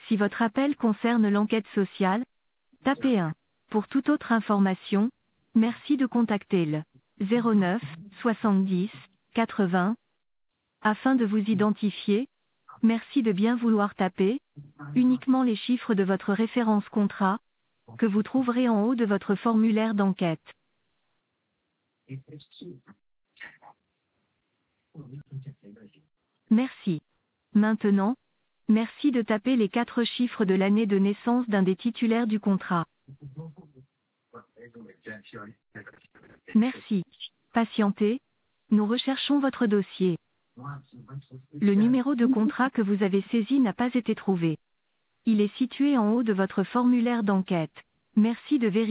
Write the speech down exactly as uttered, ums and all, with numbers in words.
Si votre appel concerne l'enquête sociale, tapez un. Pour toute autre information, merci de contacter le zéro neuf soixante-dix quatre-vingts. Afin de vous identifier, merci de bien vouloir taper uniquement les chiffres de votre référence contrat, que vous trouverez en haut de votre formulaire d'enquête. Merci. Maintenant, merci de taper les quatre chiffres de l'année de naissance d'un des titulaires du contrat. Merci. Patientez, nous recherchons votre dossier. Le numéro de contrat que vous avez saisi n'a pas été trouvé. Il est situé en haut de votre formulaire d'enquête. Merci de vérifier.